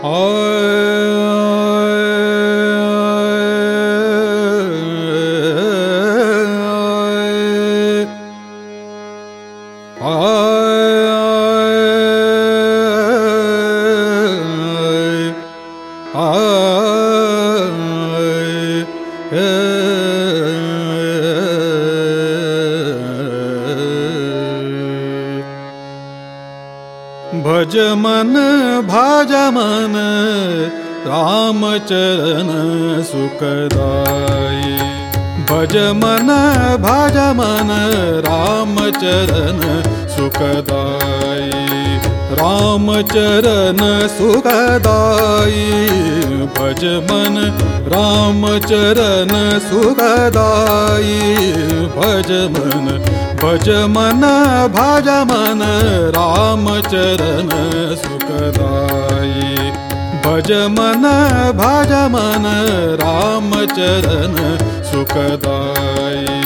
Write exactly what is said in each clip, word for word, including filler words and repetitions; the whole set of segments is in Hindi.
भज मन भाज मन राम चरण सुखदाई। भज मन भाज मन राम चरण सुखदाई। राम चरण सुखदाई। भज मन राम चरण सुखदाई। भज मन भज मन भाज मन राम चरण सुखदाई। भज मन भाज मन राम चरण सुखदाई।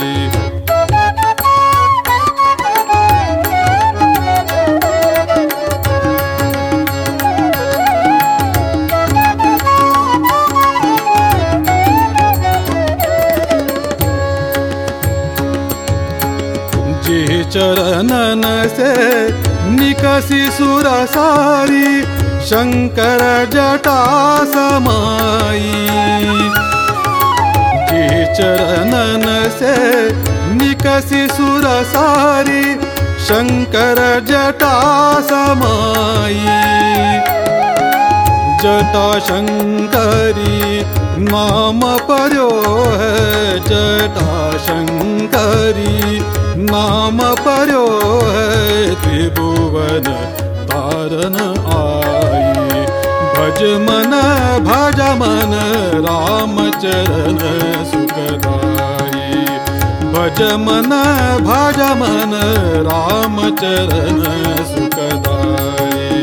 जी चरणन से निकसी सुरसारी शंकर जटा समाई। जी चरणन से निकसी सुरसारी शंकर जटा समाई। जटा शंकरी नाम पर्यो है। जटा शंकरी नाम पर्यो है। त्रिभुवन तारन आई। भज मन भज मन राम चरण सुखदाई। भज मन भज मन राम चरण सुखदाई।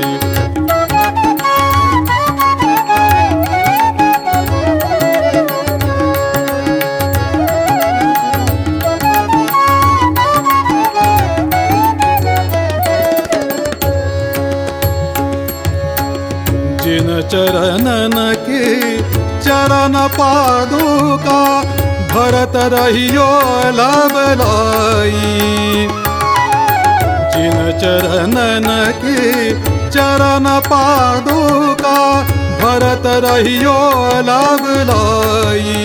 जिन चरणन की चरण पादुका भरत रहियो लाभलाई। जिन चरणन की चरण पादुका भरत रहियो लाभलाई।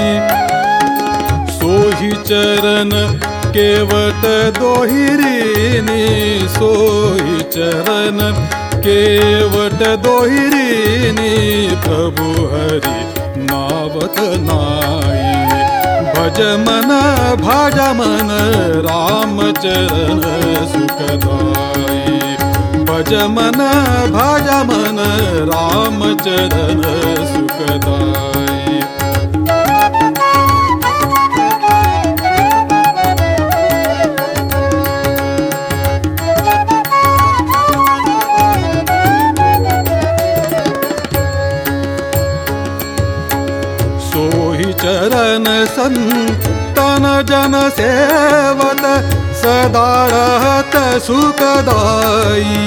सोही चरण केवट दोहिरीनी। सोही चरण केवट दोहिरीनी। प्रभु हरि नावत नाई। भज मन भाज मन राम चरण सुखदाई। भज मन भाज मन राम चरण सुखदाई। चरण संतन जन सेवत सदा रहत सुखदाई।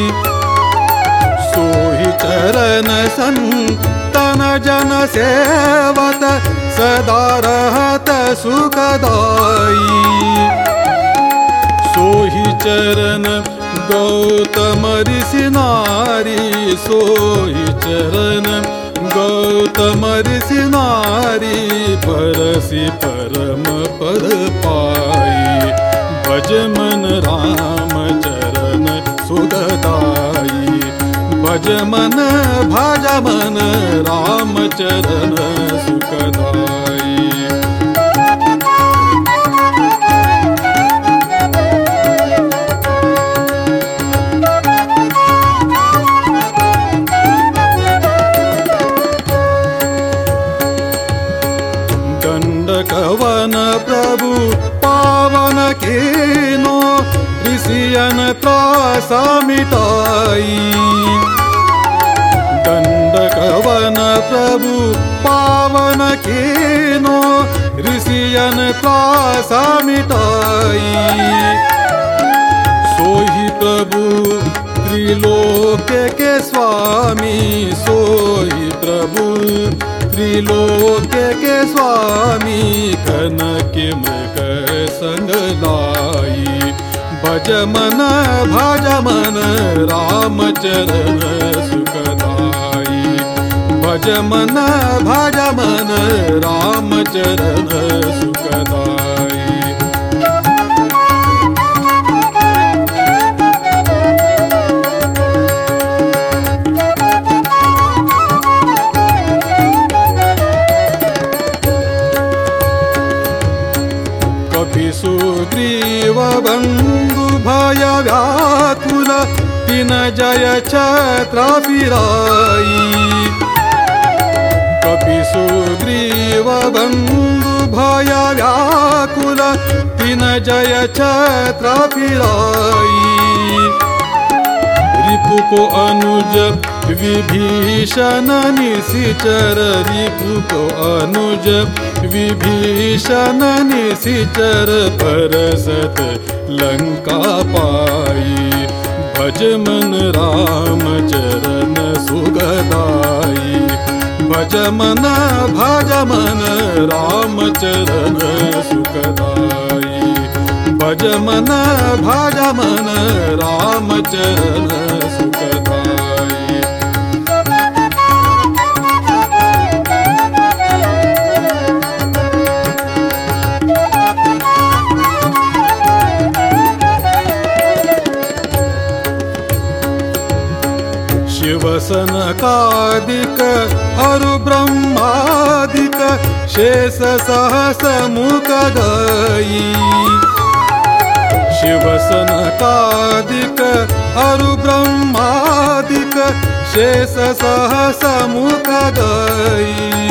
सोही चरण संतन जन सेवत सदा रहत सुखदाई। सोही चरण गौतम ऋषि नारी। सोही चरण गौतम ऋषि नारी। परसी परम पद पाई। भज मन राम चरण सुखदाई। भज मन भाज मन राम चरण सुखदाई। कवन प्रभु पावन कीनो ऋषियन त्रासा मिटाई। दंड कवन प्रभु पावन कीनो ऋषियन त्रासा मिटाई। सोही प्रभु त्रिलोक के स्वामी सोई प्रभु, त्रिलोक के स्वामी कनक मृग संग लाई। भज मन भज मन राम चरण सुखदाई। भज मन भज मन राम चरण सुखदाई। कपि सुग्रीव बंधु भय व्याकुल, तिन जय छत्र फिराई। कपि सुग्रीव बंधु भय व्याकुल, तिन जय छत्र फिराई। रिपु को अनुज विभीषण निशिचर, रिपु को अनुज विभीषण निशिचर, परसत लंका पाई। भज मन राम चरण सुगदाई। भज मन भज मन राम चरण सुखदाई। भज मन भज मन राम चरण सुखदाई। शिव सनकादिक अरु ब्रह्मादिक, शेष सहस मुख गई। शिव सनकादिक अरु ब्रह्मादिक, शेष सहस मुख गई।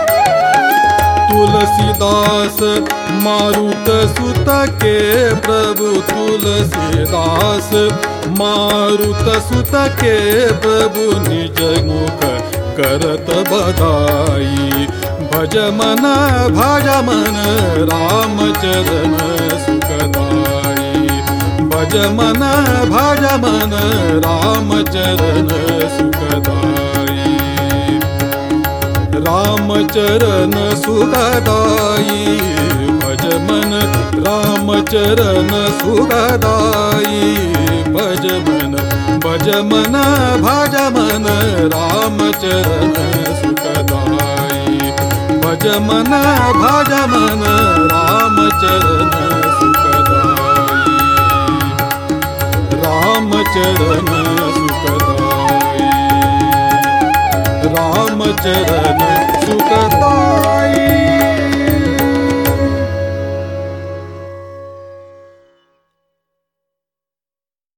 तुलसीदास मारुत सुत के प्रभु, तुलसीदास मारुत सुत के प्रभु, निज मुख करत बधाई। भज मन भज मन राम चरण सुखदाई। भज मन भज मन राम चरण सुखदाई। राम चरण सुखदाई। भज मन राम चरण सुखदाई। भज मन भज मन भज मन राम चरण सुखदाई। भज मन भज मन राम चरण सुखदाई। राम चरण सुखदाई। राम चरण सुखदाई।